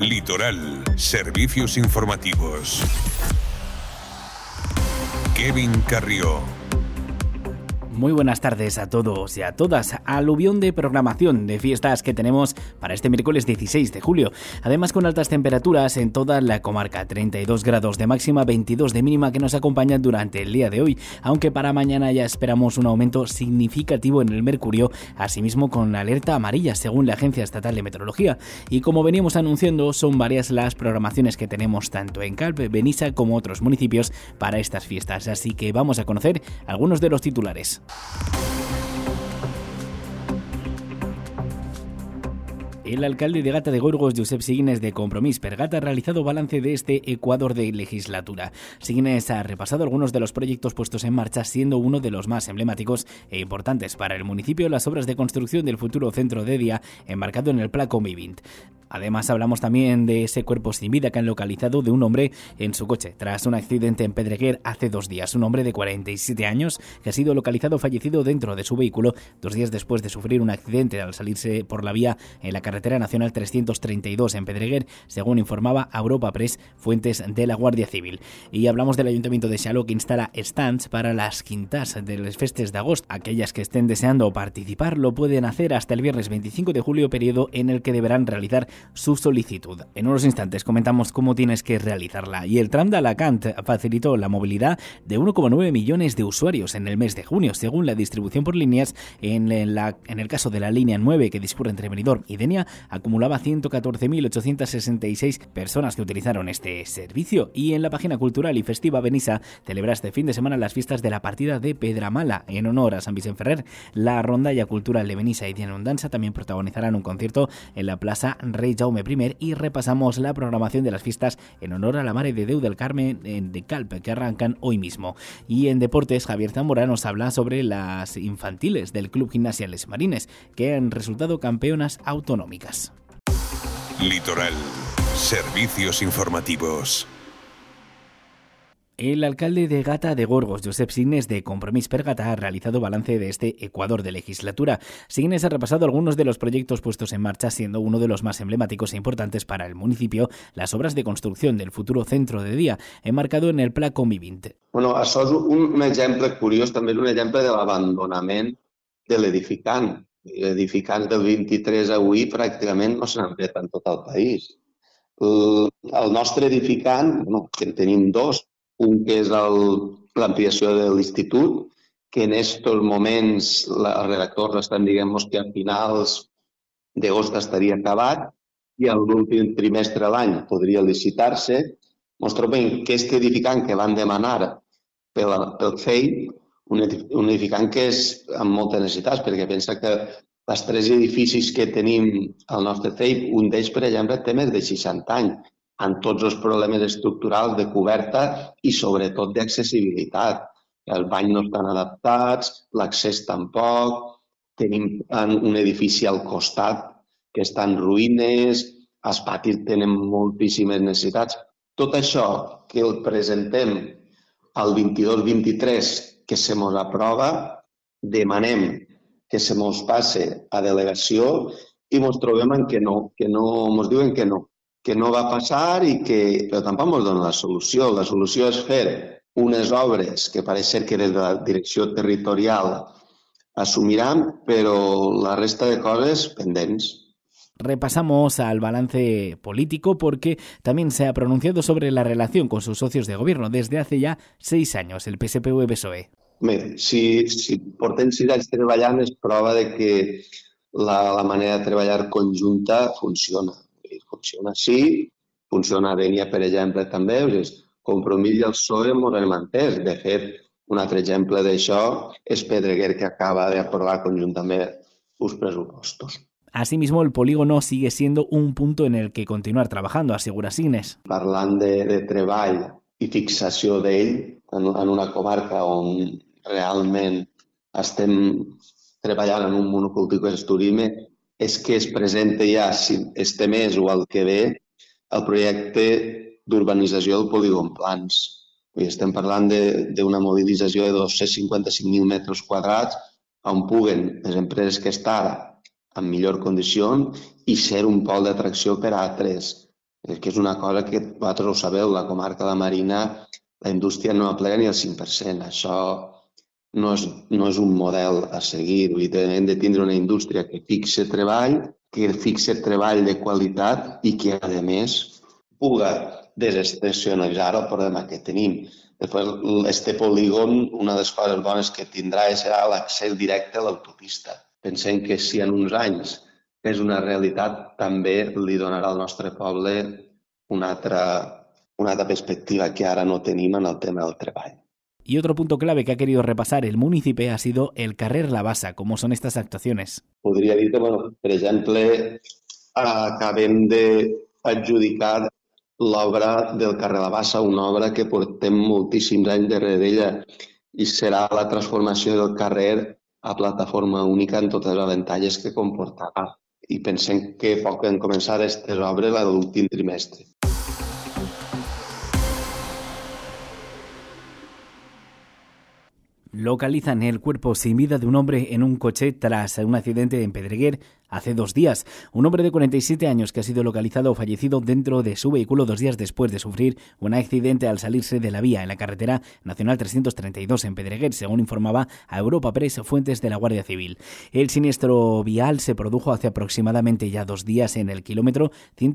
Litoral, servicios informativos. Kevin Carrió. Muy buenas tardes a todos y a todas. Aluvión de programación de fiestas que tenemos para este miércoles 16 de julio. Además, con altas temperaturas en toda la comarca, 32 grados de máxima, 22 de mínima, que nos acompañan durante el día de hoy, aunque para mañana ya esperamos un aumento significativo en el mercurio, asimismo con alerta amarilla según la Agencia Estatal de Meteorología. Y como veníamos anunciando, son varias las programaciones que tenemos tanto en Calpe, Benissa como otros municipios para estas fiestas, así que vamos a conocer algunos de los titulares. El alcalde de Gata de Gorgos, Josep Signes, de Compromís per Gata, ha realizado balance de este Ecuador de legislatura. Signes ha repasado algunos de los proyectos puestos en marcha, siendo uno de los más emblemáticos e importantes para el municipio las obras de construcción del futuro centro de día embarcado en el Pla Convivint. Además, hablamos también de ese cuerpo sin vida que han localizado de un hombre en su coche tras un accidente en Pedreguer hace 2 días. Un hombre de 47 años que ha sido localizado fallecido dentro de su vehículo 2 días después de sufrir un accidente al salirse por la vía en la carretera nacional 332 en Pedreguer, según informaba Europa Press, fuentes de la Guardia Civil. Y hablamos del Ayuntamiento de Xaló, que instala stands para las quintas de les festes de agosto. Aquellas que estén deseando participar lo pueden hacer hasta el viernes 25 de julio, periodo en el que deberán realizar su solicitud. En unos instantes comentamos cómo tienes que realizarla. Y el tram de Alacant facilitó la movilidad de 1,9 millones de usuarios en el mes de junio, según la distribución por líneas. En el caso de la línea 9, que discurre entre Benidorm y Denia, acumulaba 114.866 personas que utilizaron este servicio. Y en la página cultural y festiva, Benissa celebra este fin de semana las fiestas de la partida de Pedramala en honor a Sant Vicent Ferrer. La rondalla cultural de Benissa y Diana Danza también protagonizarán un concierto en la plaza Rey Jaume I, y repasamos la programación de las fiestas en honor a la Mare de Déu del Carmen de Calpe, que arrancan hoy mismo. Y en deportes, Javier Zamora nos habla sobre las infantiles del Club Gimnasia Les Marines, que han resultado campeonas autonómicas. Litoral, servicios informativos. El alcalde de Gata de Gorgos, Josep Signes, de Compromís per Gata, ha realizado balance de este Ecuador de legislatura. Signes ha repasado algunos de los proyectos puestos en marcha, siendo uno de los más emblemáticos e importantes para el municipio las obras de construcción del futuro centro de dia, enmarcado en el Pla Convivint. Bueno, això és un exemple curiós, també és un exemple de l'abandonament de l'edificant. L'edificant del 23 a avui pràcticament no se n'han fet en tot el país. El nostre edificant, que en tenim 2, un que és l'ampliació de l'institut, que en aquests moments els redactors estan dient que a finals d'agost estaria acabat i a l'últim trimestre de l'any podria licitar-se. Ens trobem que aquest edificant que van demanar pel FEI, un edificant que és amb moltes necessitats, perquè pensa que els 3 edificis que tenim al nostre FEI, un d'ells, per exemple, té més de 60 anys, amb tots els problemes estructurals de coberta i sobretot d'accessibilitat. Els banys no estan adaptats, l'accés tampoc, tenim un edifici al costat que està en ruïnes, els patis tenen moltíssimes necessitats. Tot això que el presentem al 22-23, que se mos aprova, demanem que se mos passe a delegació i mos trobem en que mos diuen que no va passar i però tampoc ens donen la solució. La solució és fer unes obres que pareix ser que des de la direcció territorial assumiran, però la resta de coses pendents. Repasamos al balance político porque también se ha pronunciado sobre la relación con sus socios de gobierno desde hace ya 6 años, el PSPV-PSOE. Bé, si portem 6 anys treballant és prova de que la manera de treballar conjunta funciona. Funciona així, funciona a Denia, per exemple, també. Compromís i el PSOE ens hem entès. De fet, un altre exemple d'això és Pedreguer, que acaba d'aprovar conjuntament uns pressupostos. Asimismo, el polígono sigue siendo un punto en el que continuar trabajando, asegura Signes. Parlant de treball i fixació d'ell en una comarca on realment estem treballant en un monocultiu que és turisme, és que es presenta ja, si este mes o el que ve, el projecte d'urbanització del polígon Plans. Estem parlant d'una mobilització de 255.000 metres quadrats on puguen les empreses que estan en millor condició i ser un pol d'atracció per a altres que és una cosa que vosaltres ho sabeu, la comarca de la Marina, la indústria no aplega ni el 5%. Això no és un model a seguir. Hem de tindre una indústria que fixe treball de qualitat i que, a més, puga desestacionalitzar el problema que tenim. Després, este polígon, una de les coses bones que tindrà serà l'accés directe a l'autopista. Pensem que si en uns anys és una realitat, també li donarà al nostre poble una altra perspectiva que ara no tenim en el tema del treball. Y otro punto clave que ha querido repasar el municipio ha sido el carrer La Bassa. ¿Cómo son estas actuaciones? Podria dir que, per exemple, acabem d'adjudicar l'obra del carrer La Bassa, una obra que portem moltíssims anys darrere ella, i serà la transformació del carrer a plataforma única en totes les avantatges que comportarà. I pensem que poden començar aquestes obres a l'últim trimestre. Localizan el cuerpo sin vida de un hombre en un coche tras un accidente en Pedreguer hace 2 días. Un hombre de 47 años que ha sido localizado fallecido dentro de su vehículo 2 días después de sufrir un accidente al salirse de la vía en la carretera nacional 332 en Pedreguer, según informaba a Europa Press fuentes de la Guardia Civil. El siniestro vial se produjo hace aproximadamente ya 2 días en el kilómetro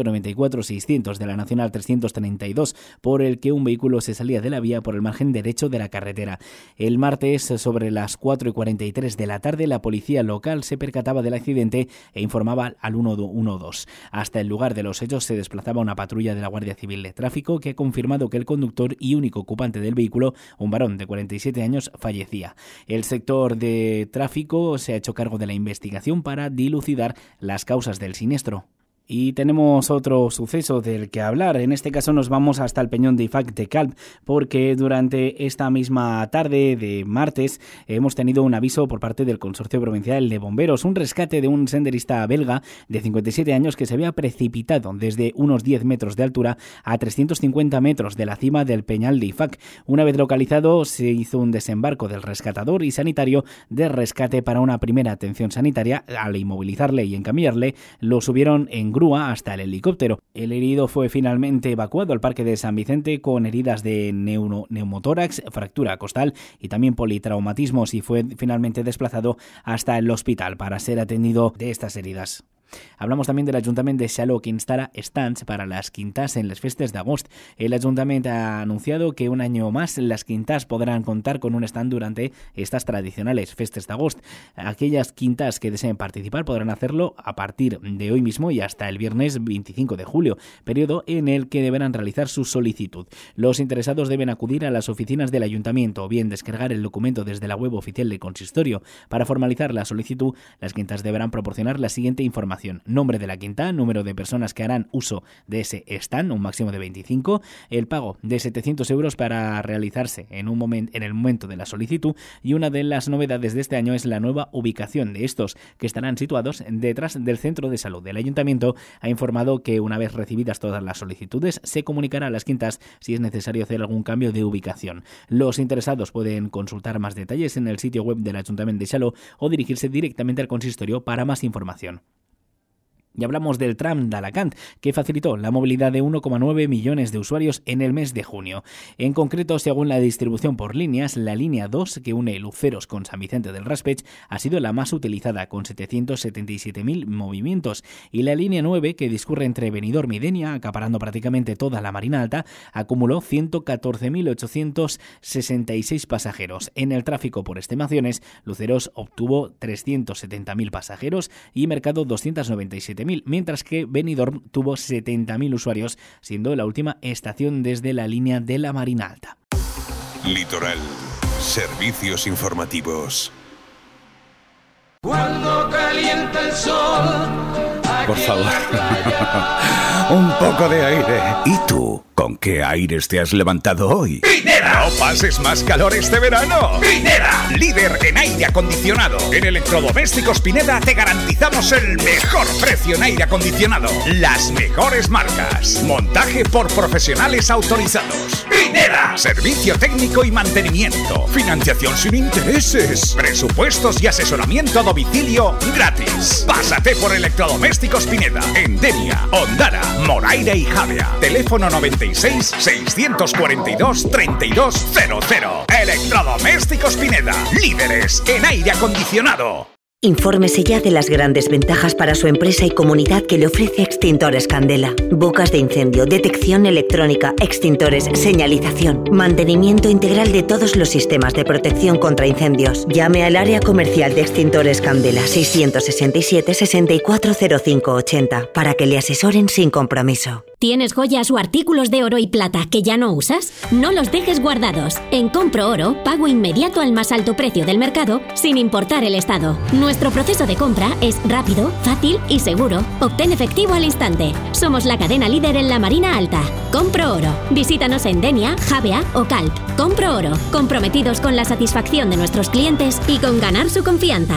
194-600 de la nacional 332, por el que un vehículo se salía de la vía por el margen derecho de la carretera. El martes, sobre las 4:43 de la tarde, la policía local se percataba del accidente e informaba al 112. Hasta el lugar de los hechos se desplazaba una patrulla de la Guardia Civil de Tráfico que ha confirmado que el conductor y único ocupante del vehículo, un varón de 47 años, fallecía. El sector de tráfico se ha hecho cargo de la investigación para dilucidar las causas del siniestro. Y tenemos otro suceso del que hablar. En este caso nos vamos hasta el Peñón de IFAC de Calp, porque durante esta misma tarde de martes hemos tenido un aviso por parte del Consorcio Provincial de Bomberos, un rescate de un senderista belga de 57 años que se había precipitado desde unos 10 metros de altura a 350 metros de la cima del Peñal de IFAC. Una vez localizado, se hizo un desembarco del rescatador y sanitario de rescate para una primera atención sanitaria. Al inmovilizarle y encamillarle, lo subieron en grúa hasta el helicóptero. El herido fue finalmente evacuado al Parque de San Vicente con heridas de neumotórax, fractura costal y también politraumatismos, y fue finalmente desplazado hasta el hospital para ser atendido de estas heridas. Hablamos también del Ayuntament de Xaló, que instala stands para las quintas en las festes d'agost. El Ayuntament ha anunciado que un año más las quintas podrán contar con un stand durante estas tradicionales festes d'agost. Aquellas quintas que deseen participar podrán hacerlo a partir de hoy mismo y hasta el viernes 25 de julio, periodo en el que deberán realizar su solicitud. Los interesados deben acudir a las oficinas del Ayuntamiento o bien descargar el documento desde la web oficial del consistorio. Para formalizar la solicitud, las quintas deberán proporcionar la siguiente información: nombre de la quinta, número de personas que harán uso de ese stand, un máximo de 25, el pago de 700 euros para realizarse en el momento de la solicitud, y una de las novedades de este año es la nueva ubicación de estos, que estarán situados detrás del centro de salud. El Ayuntamiento ha informado que una vez recibidas todas las solicitudes se comunicará a las quintas si es necesario hacer algún cambio de ubicación. Los interesados pueden consultar más detalles en el sitio web del Ayuntamiento de Xaló o dirigirse directamente al consistorio para más información. Y hablamos del tram de Alacant, que facilitó la movilidad de 1,9 millones de usuarios en el mes de junio. En concreto, según la distribución por líneas, la línea 2, que une Luceros con San Vicente del Raspeig, ha sido la más utilizada, con 777.000 movimientos, y la línea 9, que discurre entre Benidorm y Denia, acaparando prácticamente toda la Marina Alta, acumuló 114.866 pasajeros. En el tráfico por estimaciones, Luceros obtuvo 370.000 pasajeros y Mercado 297.000, mientras que Benidorm tuvo 70.000 usuarios, siendo la última estación desde la línea de la Marina Alta. Litoral. Servicios informativos. Cuando calienta el sol, por favor, un poco de aire. ¿Y tú, con qué aires te has levantado hoy? ¡Pitera! No pases más calor este verano. Pineda, líder en aire acondicionado. En electrodomésticos Pineda te garantizamos el mejor precio en aire acondicionado. Las mejores marcas. Montaje por profesionales autorizados. Pineda, servicio técnico y mantenimiento. Financiación sin intereses. Presupuestos y asesoramiento a domicilio gratis. Pásate por electrodomésticos Pineda. En Denia, Ondara, Moraira y Javea. Teléfono 96 642 3200. Electrodomésticos Pineda, líderes en aire acondicionado. Infórmese ya de las grandes ventajas para su empresa y comunidad que le ofrece Extintores Candela. Bocas de incendio, detección electrónica, extintores, señalización, mantenimiento integral de todos los sistemas de protección contra incendios. Llame al área comercial de Extintores Candela 667 640580 para que le asesoren sin compromiso. ¿Tienes joyas o artículos de oro y plata que ya no usas? No los dejes guardados. En Compro Oro, pago inmediato al más alto precio del mercado, sin importar el estado. Nuestro proceso de compra es rápido, fácil y seguro. Obtén efectivo al instante. Somos la cadena líder en la Marina Alta. Compro Oro. Visítanos en Denia, Javea o Calp. Compro Oro. Comprometidos con la satisfacción de nuestros clientes y con ganar su confianza.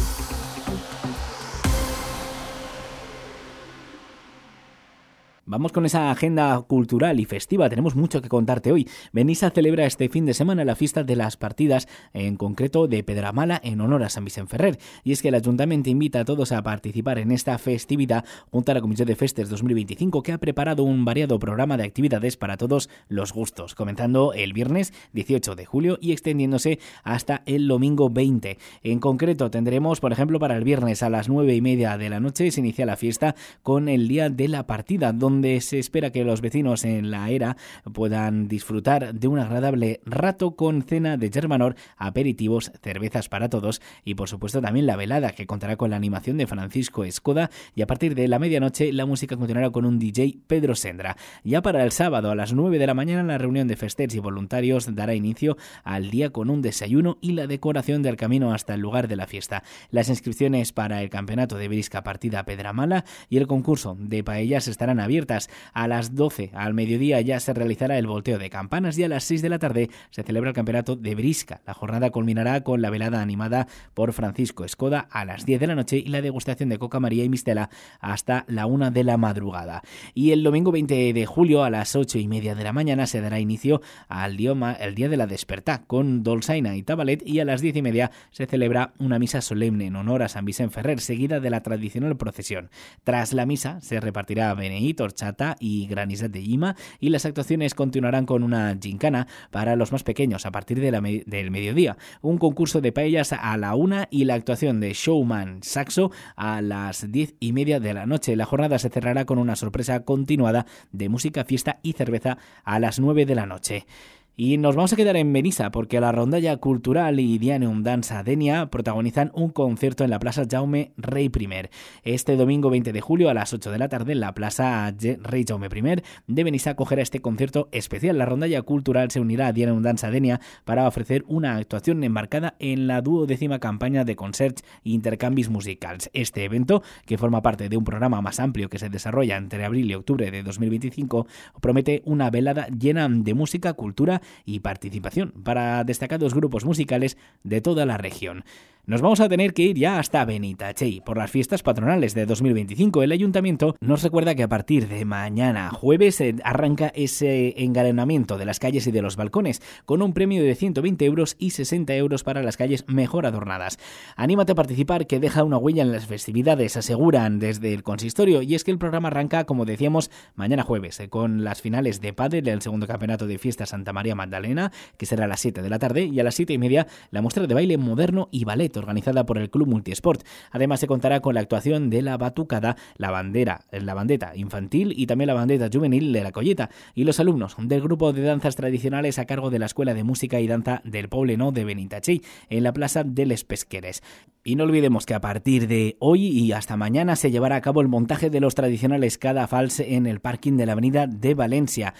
Vamos con esa agenda cultural y festiva. Tenemos mucho que contarte hoy. Benissa celebra este fin de semana la fiesta de las partidas, en concreto de Pedramala, en honor a Sant Vicent Ferrer. Y es que el Ayuntamiento invita a todos a participar en esta festividad junto a la Comisión de Festes 2025, que ha preparado un variado programa de actividades para todos los gustos, comenzando el viernes 18 de julio y extendiéndose hasta el domingo 20. En concreto tendremos, por ejemplo, para el viernes a las 9:30 de la noche se inicia la fiesta con el Día de la Partida, donde se espera que los vecinos en la era puedan disfrutar de un agradable rato con cena de Germanor, aperitivos, cervezas para todos y por supuesto también la velada, que contará con la animación de Francisco Escoda, y a partir de la medianoche la música continuará con un DJ Pedro Sendra. Ya para el sábado a las 9 de la mañana la reunión de festers y voluntarios dará inicio al día con un desayuno y la decoración del camino hasta el lugar de la fiesta. Las inscripciones para el campeonato de Brisca Partida Pedramala y el concurso de paellas estarán abiertas. A las 12 al mediodía ya se realizará el volteo de campanas y a las 6 de la tarde se celebra el campeonato de Brisca. La jornada culminará con la velada animada por Francisco Escoda a las 10 de la noche y la degustación de coca María y mistela hasta la 1 de la madrugada. Y el domingo 20 de julio a las 8:30 de la mañana se dará inicio al el Día de la Despertá con dolçaina y tabalet, y a las 10:30 se celebra una misa solemne en honor a Sant Vicent Ferrer, seguida de la tradicional procesión. Tras la misa se repartirá beneït, horchata y granizat de llima, y las actuaciones continuarán con una gincana para los más pequeños a partir de del mediodía, un concurso de paellas a la 1 y la actuación de Showman Saxo a las 10:30 de la noche. La jornada se cerrará con una sorpresa continuada de música, fiesta y cerveza a las 9 de la noche. Y nos vamos a quedar en Benissa porque la Rondalla Cultural y Dianeum Dansa Denia protagonizan un concierto en la Plaza Jaume Rei I. Este domingo 20 de julio a las 8 de la tarde en la Plaza Rei Jaume I de Benissa acogerá este concierto especial. La Rondalla Cultural se unirá a Dianeum Dansa Denia para ofrecer una actuación embarcada en la 12ª campaña de concerts e intercanvis musicals. Este evento, que forma parte de un programa más amplio que se desarrolla entre abril y octubre de 2025, promete una velada llena de música, cultura y participación para destacados grupos musicales de toda la región. Nos vamos a tener que ir ya hasta Benitachell por las fiestas patronales de 2025. El Ayuntamiento nos recuerda que a partir de mañana jueves arranca ese engalanamiento de las calles y de los balcones con un premio de 120 euros y 60 euros para las calles mejor adornadas. Anímate a participar, que deja una huella en las festividades, aseguran desde el consistorio, y es que el programa arranca, como decíamos, mañana jueves con las finales de pádel del segundo campeonato de fiesta Santa María Magdalena, que será a las 7 de la tarde, y a las 7:30 la muestra de baile moderno y ballet organizada por el Club Multiesport. Además se contará con la actuación de la batucada, la bandeta infantil y también la bandeta juvenil de la Colleta, y los alumnos del grupo de danzas tradicionales a cargo de la Escuela de Música y Danza del Poblenou de Benitachell en la Plaza de les Pesqueres. Y no olvidemos que a partir de hoy y hasta mañana se llevará a cabo el montaje de los tradicionales cadafals en el parking de la Avenida de Valencia.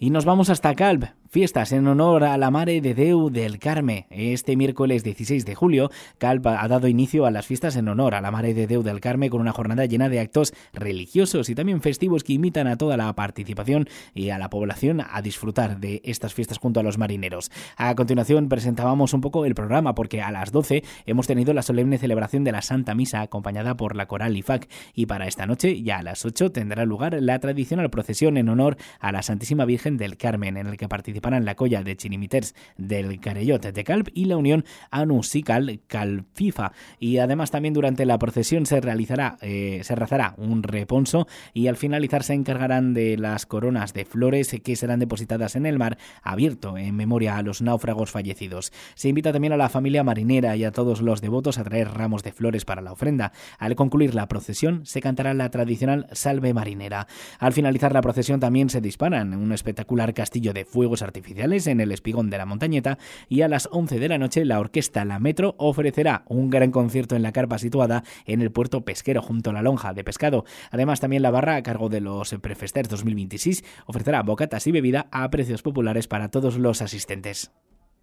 Y nos vamos hasta Calp. Fiestas en honor a la Mare de Déu del Carme. Este miércoles 16 de julio, Calp ha dado inicio a las fiestas en honor a la Mare de Déu del Carme con una jornada llena de actos religiosos y también festivos que invitan a toda la participación y a la población a disfrutar de estas fiestas junto a los marineros. A continuación presentábamos un poco el programa porque a las 12 hemos tenido la solemne celebración de la Santa Misa acompañada por la Coral IFAC y para esta noche, ya a las 8, tendrá lugar la tradicional procesión en honor a la Santísima Virgen del Carmen, en el que participarán la colla de chinimiters del Carellot de Calp y la Unión Anusical Calfifa. Y además también durante la procesión se rezará un reponso y al finalizar se encargarán de las coronas de flores que serán depositadas en el mar abierto en memoria a los náufragos fallecidos. Se invita también a la familia marinera y a todos los devotos a traer ramos de flores para la ofrenda. Al concluir la procesión se cantará la tradicional Salve Marinera. Al finalizar la procesión también se disparan un espectacular castillo de fuegos artificiales en el espigón de la Montañeta y a las 11 de la noche la orquesta La Metro ofrecerá un gran concierto en la carpa situada en el puerto pesquero junto a la lonja de pescado. Además también la barra a cargo de los Prefesters 2026 ofrecerá bocatas y bebida a precios populares para todos los asistentes.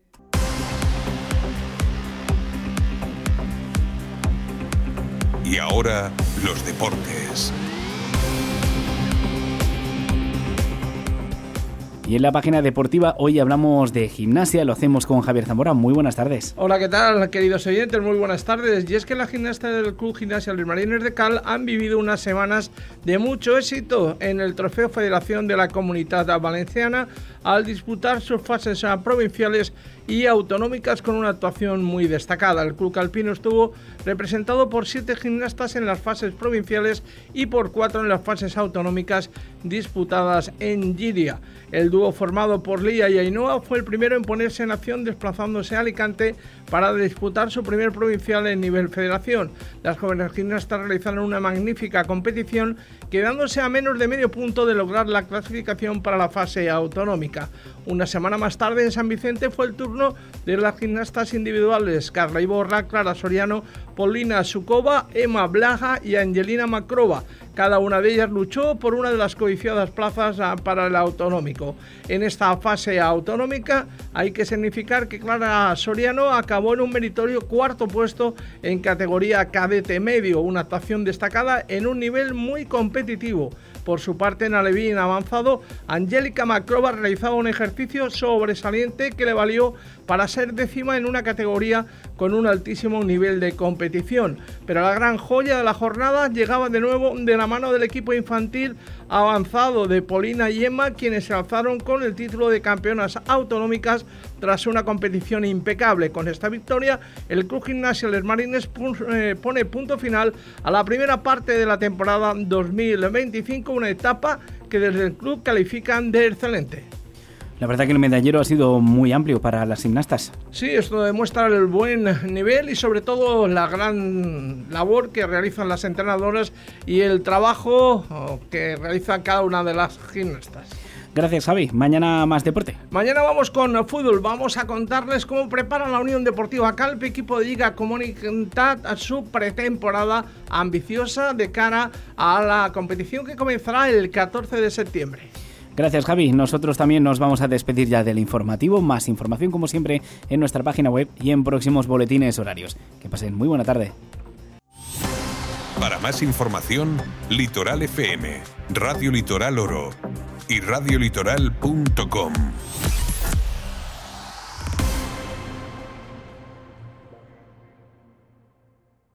Y ahora, los deportes. Y en la página deportiva hoy hablamos de gimnasia, lo hacemos con Javier Zamora. Muy buenas tardes. Hola, ¿qué tal, queridos oyentes? Muy buenas tardes. Y es que las gimnastas del Club Gimnasia Les Marines de Cal han vivido unas semanas de mucho éxito en el Trofeo Federación de la Comunitat Valenciana al disputar sus fases provinciales y autonómicas con una actuación muy destacada. El Club Calpino estuvo representado por 7 gimnastas en las fases provinciales y por 4 en las fases autonómicas disputadas en Llíria. El dúo formado por Lía y Ainhoa fue el primero en ponerse en acción desplazándose a Alicante para disputar su primer provincial en nivel federación. Las jóvenes gimnastas realizaron una magnífica competición, quedándose a menos de medio punto de lograr la clasificación para la fase autonómica. Una semana más tarde en San Vicente fue el turno de las gimnastas individuales Carla Iborra, Clara Soriano, Paulina Sukova, Emma Blaja y Angelina Macrova. Cada una de ellas luchó por una de las codiciadas plazas para el autonómico. En esta fase autonómica hay que significar que Clara Soriano acabó en un meritorio 4º puesto en categoría cadete medio, una actuación destacada en un nivel muy competitivo. Por su parte, en alevín avanzado, Angélica Macrova realizaba un ejercicio sobresaliente que le valió para ser 10ª en una categoría con un altísimo nivel de competición. Pero la gran joya de la jornada llegaba de nuevo de la mano del equipo infantil avanzado de Paulina y Emma, quienes se alzaron con el título de campeonas autonómicas tras una competición impecable. Con esta victoria, el Club Gimnasia Les Marines pone punto final a la primera parte de la temporada 2025, una etapa que desde el club califican de excelente. La verdad que el medallero ha sido muy amplio para las gimnastas. Sí, esto demuestra el buen nivel y sobre todo la gran labor que realizan las entrenadoras y el trabajo que realiza cada una de las gimnastas. Gracias, Javi. Mañana más deporte. Mañana vamos con fútbol. Vamos a contarles cómo prepara la Unión Deportiva Calpe, equipo de Liga Comunitat, a su pretemporada ambiciosa de cara a la competición que comenzará el 14 de septiembre. Gracias, Javi. Nosotros también nos vamos a despedir ya del informativo. Más información, como siempre, en nuestra página web y en próximos boletines horarios. Que pasen muy buena tarde. Para más información, Litoral FM, Radio Litoral Oro y radiolitoral.com.